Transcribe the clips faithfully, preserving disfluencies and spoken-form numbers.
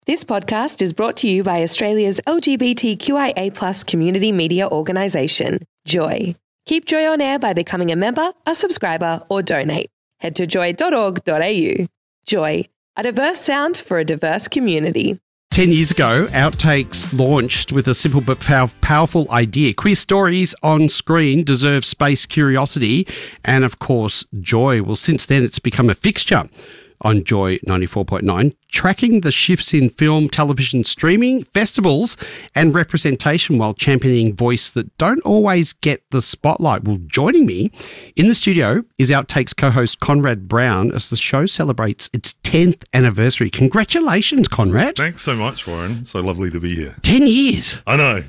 This podcast is brought to you by Australia's L G B T Q I A plus community media organisation, Joy. Keep Joy on air by becoming a member, a subscriber, or donate. Head to joy dot org dot a u. Joy, a diverse sound for a diverse community. Ten years ago, Outtakes launched with a simple but pow- powerful idea. Queer stories on screen deserve space, curiosity, and of course, joy. Well, since then, it's become a fixture on Joy ninety-four point nine, tracking the shifts in film, television, streaming, festivals and representation while championing voice that don't always get the spotlight. Well, joining me in the studio is Outtakes co-host Conrad Brown as the show celebrates its tenth anniversary. Congratulations, Conrad. Thanks so much, Warren. So lovely to be here. ten years. I know.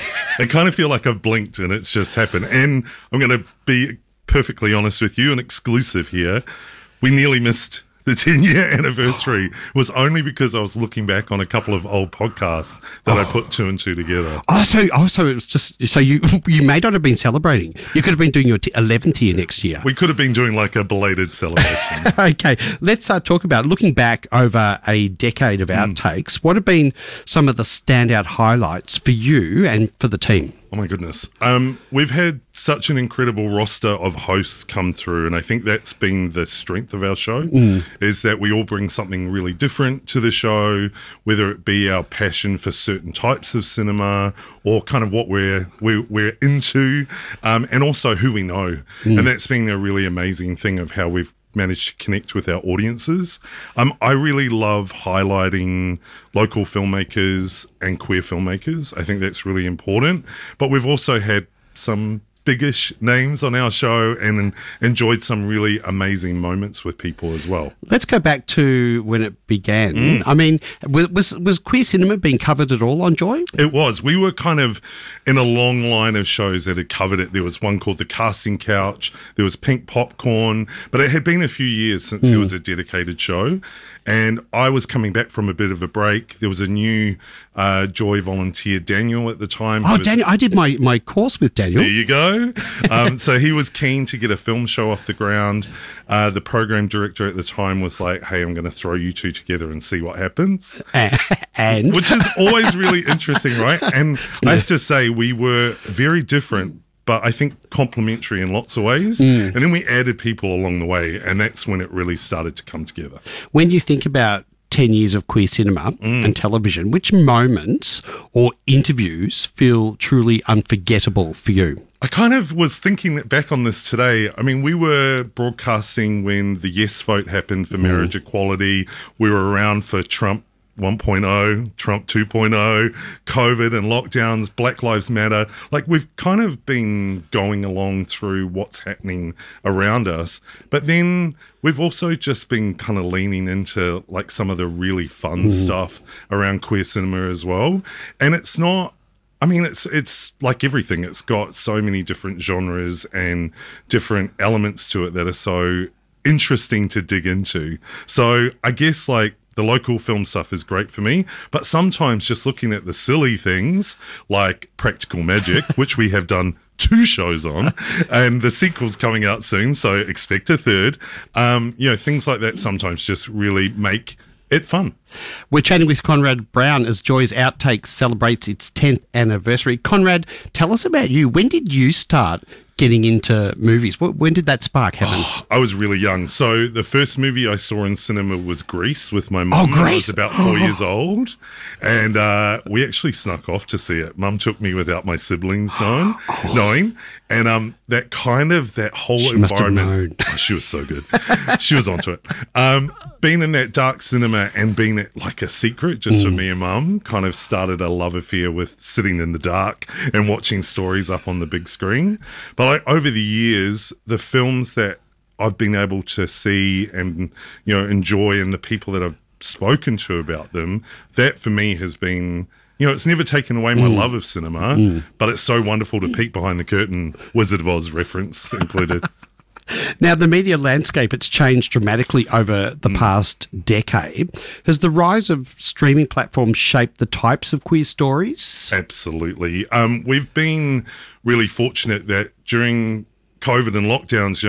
I kind of feel like I've blinked and it's just happened. And I'm going to be perfectly honest with you, an exclusive here. We nearly missed the ten-year anniversary. Was only because I was looking back on a couple of old podcasts that oh. I put two and two together. Oh, so, oh, so it was just, so you you may not have been celebrating. You could have been doing your t- eleventh year next year. We could have been doing like a belated celebration. Okay, let's uh, talk about looking back over a decade of Outtakes. Mm. What have been some of the standout highlights for you and for the team? Oh my goodness. Um, we've had such an incredible roster of hosts come through, and I think that's been the strength of our show, mm. is that we all bring something really different to the show, whether it be our passion for certain types of cinema or kind of what we're we're, we're into, um, and also who we know. Mm. And that's been a really amazing thing of how we've managed to connect with our audiences. Um, I really love highlighting local filmmakers and queer filmmakers. I think that's really important. But we've also had some biggish names on our show and enjoyed some really amazing moments with people as well. Let's go back to when it began. Mm. I mean, was was queer cinema being covered at all on Joy? It was. We were kind of in a long line of shows that had covered it. There was one called The Casting Couch, there was Pink Popcorn, but it had been a few years since mm. there was a dedicated show. And I was coming back from a bit of a break. There was a new uh, Joy volunteer, Daniel, at the time. Oh, was, Daniel! I did my, my course with Daniel. There you go. Um, so he was keen to get a film show off the ground. Uh, the program director at the time was like, hey, I'm going to throw you two together and see what happens. And? Which is always really interesting, right? And I have to say, we were very different, but I think complementary in lots of ways. Mm. And then we added people along the way, and that's when it really started to come together. When you think about ten years of queer cinema mm. and television, which moments or interviews feel truly unforgettable for you? I kind of was thinking back on this today. I mean, we were broadcasting when the Yes vote happened for mm. marriage equality. We were around for Trump one point oh, Trump two point oh, COVID and lockdowns, Black Lives Matter. Like, we've kind of been going along through what's happening around us. But then we've also just been kind of leaning into like some of the really fun mm. stuff around queer cinema as well. And it's not, I mean, it's it's like everything. It's got so many different genres and different elements to it that are so interesting to dig into. So I guess like the local film stuff is great for me, but sometimes just looking at the silly things like Practical Magic, which we have done two shows on, and the sequel's coming out soon, so expect a third. Um, you know, things like that sometimes just really make it fun. We're chatting with Conrad Brown as Joy's Outtakes celebrates its tenth anniversary. Conrad, tell us about you. When did you start getting into movies? When did that spark happen? Oh, I was really young. So the first movie I saw in cinema was Grease with my mum. Oh, Grease! I was about four years old. And uh, we actually snuck off to see it. Mum took me without my siblings knowing. oh. knowing. And um, that kind of, that whole she environment. Oh, she was so good. She was onto it. Um, being in that dark cinema and being it like a secret just mm. for me and mum kind of started a love affair with sitting in the dark and watching stories up on the big screen. But like, over the years, the films that I've been able to see and, you know, enjoy, and the people that I've spoken to about them, that for me has been, you know, it's never taken away my mm. love of cinema, mm. but it's so wonderful to peek behind the curtain, Wizard of Oz reference included. Now, the media landscape, it's changed dramatically over the mm. past decade. Has the rise of streaming platforms shaped the types of queer stories? Absolutely. Um, we've been really fortunate that during COVID and lockdowns, you know, it was a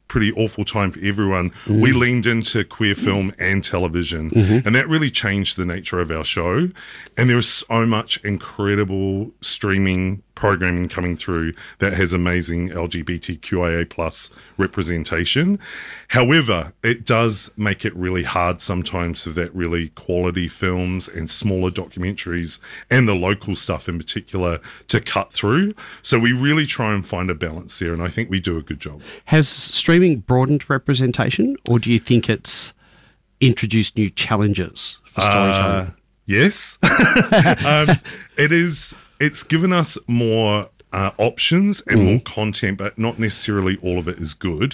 pretty awful time for everyone, mm. we leaned into queer film and television. Mm-hmm. And that really changed the nature of our show. And there is so much incredible streaming programming coming through that has amazing L G B T Q I A plus representation. However, it does make it really hard sometimes for that really quality films and smaller documentaries and the local stuff in particular to cut through. So we really try and find a balance there, and I think we do a good job. Has streaming broadened representation, or do you think it's introduced new challenges for storytelling? Uh, yes. um, it is... It's given us more uh, options and mm. more content, but not necessarily all of it is good.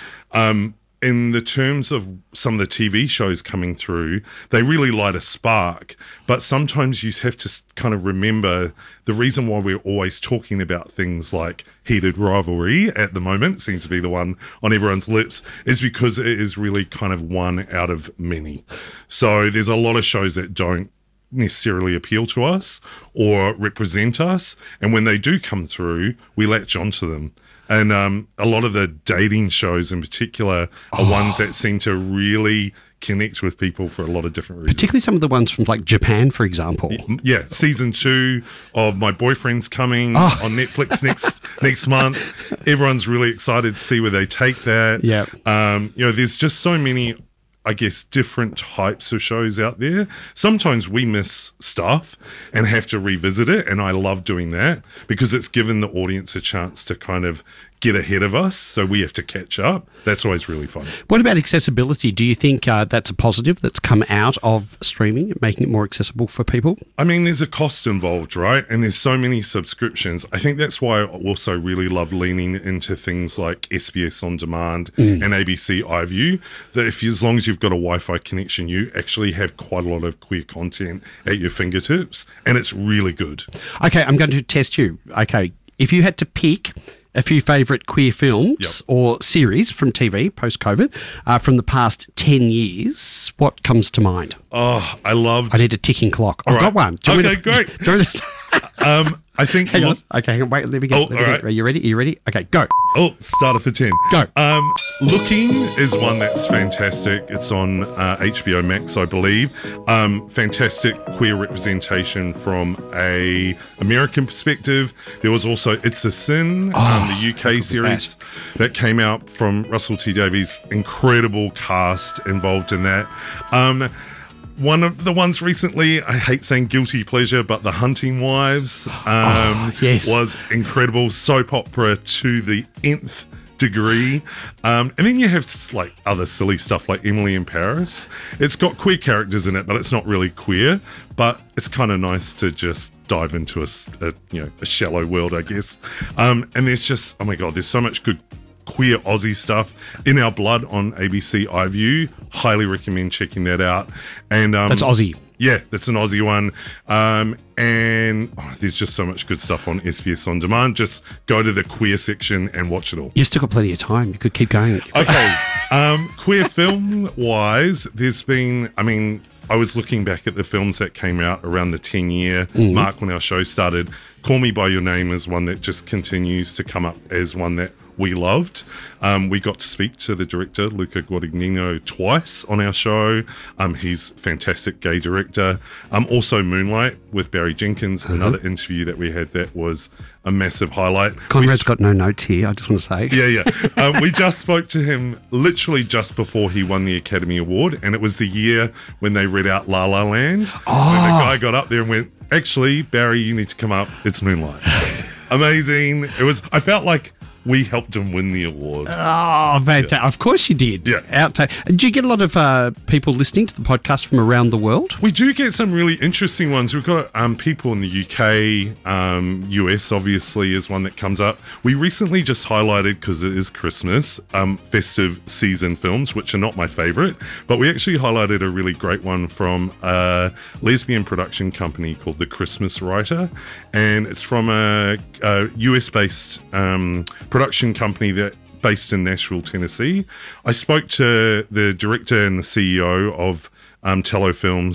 Um, in the terms of some of the T V shows coming through, they really light a spark, but sometimes you have to kind of remember the reason why we're always talking about things like heated rivalry at the moment, seems to be the one on everyone's lips, is because it is really kind of one out of many. So there's a lot of shows that don't necessarily appeal to us or represent us, and when they do come through, we latch onto them. And um, a lot of the dating shows in particular are oh. ones that seem to really connect with people for a lot of different reasons. Particularly some of the ones from like Japan, for example. Yeah, season two of My Boyfriend's coming oh. on Netflix next next month. Everyone's really excited to see where they take that. Yeah, um, you know, there's just so many, I guess, different types of shows out there. Sometimes we miss stuff and have to revisit it, and I love doing that because it's given the audience a chance to kind of get ahead of us, so we have to catch up. That's always really fun. What about accessibility? Do you think uh, that's a positive that's come out of streaming, making it more accessible for people? I mean, there's a cost involved, right? And there's so many subscriptions. I think that's why I also really love leaning into things like S B S On Demand mm. and A B C iView, that if you, as long as you've got a Wi-Fi connection, you actually have quite a lot of queer content at your fingertips, and it's really good. Okay, I'm going to test you. Okay, if you had to pick a few favourite queer films yep. or series from T V post-COVID uh, from the past ten years, what comes to mind? Oh, I loved... I need a ticking clock. I've right. got one. Do okay, to... great. Do to... um, I think... Hang on. Okay, hang on. Wait, let me get... Oh, let me all get right. Are you ready? Are you ready? Okay, go. Oh, starter for ten. Go. Um, Looking is one that's fantastic. It's on uh, H B O Max, I believe. Um, fantastic queer representation from a American perspective. There was also It's a Sin, oh, um, the U K series that? that came out from Russell T Davies. Incredible cast involved in that. Um, One of the ones recently, I hate saying guilty pleasure, but The Hunting Wives um, oh, yes. was incredible. Soap opera to the nth degree. Um, and then you have like other silly stuff like Emily in Paris. It's got queer characters in it, but it's not really queer. But it's kind of nice to just dive into a, a you know a shallow world, I guess. Um, and there's just, oh my God, there's so much good queer Aussie stuff. In Our Blood on A B C iView. Highly recommend checking that out. And um, that's Aussie. Yeah, that's an Aussie one. Um, and oh, there's just so much good stuff on S B S On Demand. Just go to the queer section and watch it all. You've still got plenty of time. You could keep going. Okay. um, queer film-wise, there's been, I mean, I was looking back at the films that came out around the ten-year mm. mark when our show started. Call Me By Your Name is one that just continues to come up as one that we loved. Um, we got to speak to the director, Luca Guadagnino, twice on our show. Um, he's a fantastic gay director. Um, also Moonlight with Barry Jenkins, uh-huh. another interview that we had that was a massive highlight. Conrad's we, got no notes here, I just want to say. Yeah, yeah. um, we just spoke to him literally just before he won the Academy Award, and it was the year when they read out La La Land. Oh. And the guy got up there and went, actually, Barry, you need to come up. It's Moonlight. Amazing. It was, I felt like we helped him win the award. Oh, fantastic. Yeah. Of course you did. Yeah. Outtake. Do you get a lot of uh, people listening to the podcast from around the world? We do get some really interesting ones. We've got um, people in the U K, um, U S obviously is one that comes up. We recently just highlighted, because it is Christmas, um, festive season films, which are not my favourite, but we actually highlighted a really great one from a lesbian production company called The Christmas Writer, and it's from a, a U S-based um, production company that based in Nashville, Tennessee. I spoke to the director and the C E O of um, Tello Films,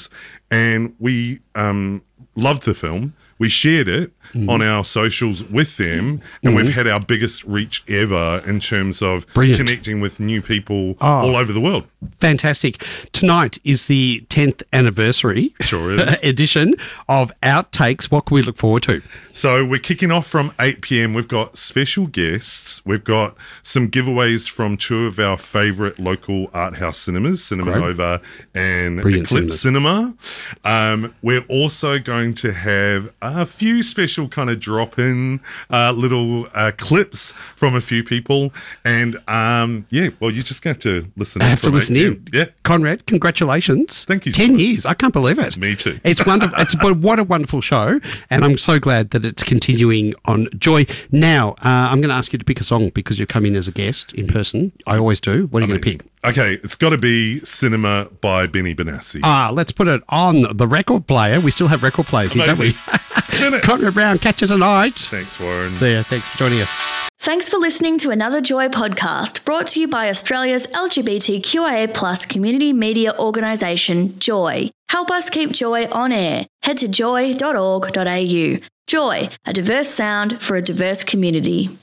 and we um, loved the film. We shared it mm. on our socials with them, and mm. we've had our biggest reach ever in terms of Brilliant. connecting with new people oh, all over the world. Fantastic. Tonight is the tenth anniversary sure is. edition of Outtakes. What can we look forward to? So we're kicking off from eight p.m. We've got special guests. We've got some giveaways from two of our favourite local art house cinemas, Cinema Great. Nova and Brilliant Eclipse Cinema. Um, we're also going to have a few special kind of drop-in uh, little uh, clips from a few people. And, um, yeah, well, you're just going to have to listen I have to listen in. Yeah. Conrad, congratulations. Thank you. Ten so years. I can't believe it. Me too. It's wonderful. It's what a wonderful show. And I'm so glad that it's continuing on Joy. Now, uh, I'm going to ask you to pick a song because you're coming as a guest in person. I always do. What are you going to pick? Okay, it's got to be Cinema by Benny Benassi. Ah, let's put it on the record player. We still have record players here, don't we? Spin it. Conrad Brown, catch you tonight. Thanks, Warren. See ya. Thanks for joining us. Thanks for listening to another Joy podcast brought to you by Australia's L G B T Q I A plus community media organisation, Joy. Help us keep Joy on air. Head to joy dot org dot a u. Joy, a diverse sound for a diverse community.